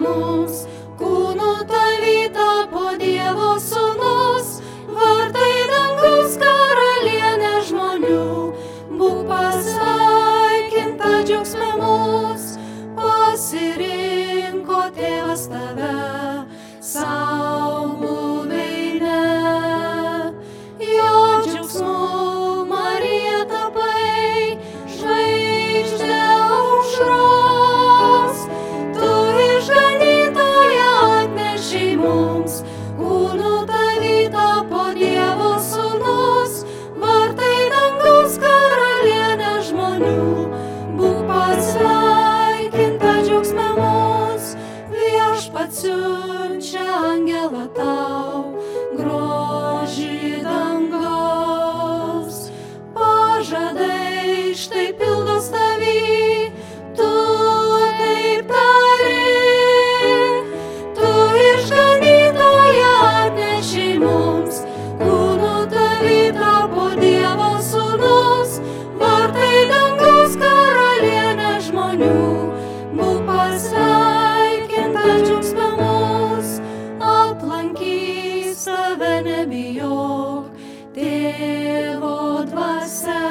mums, kūnu tavy tapo Dievo sūnus, vartai dangaus karalienė žmonių, būk pasveikinta džiaugsme mus, pasirinko tėvas tave, sau buveinę. Jo džiaugsmu Marija tapai, žvaigždė aušros, tu išganytoją atnešei mums, kūnu tavy tapo Dievo sūnus, vartai dangaus karalienė žmonių, būk pasveikinta džiaugsme mus, viešpats siunčia angelą tau, grožį dangaus, pažadai štai pildos tavy, tu taip tari, tu išganytoją atnešei mums, kūnu tavy tapo Dievo sūnus, vartai dangaus karalienė žmonių, būk pasveikinta džiaugsme mus, aplankys tave nebijok, Tėvo dvasia.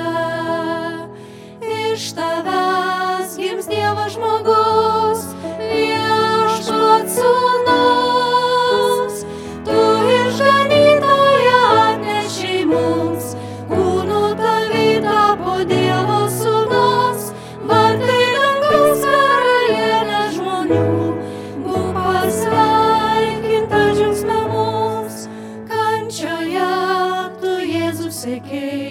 Iš tavęs gims Dievo žmogus, viešpats sūnus, tu išganytoją atnešei mums, kūnu tavy tapo Dievo sūnus, vartai dangaus karalienė žmonių, būk pasveikinta džiaugsme mus, kančioje tu Jėzus sekei.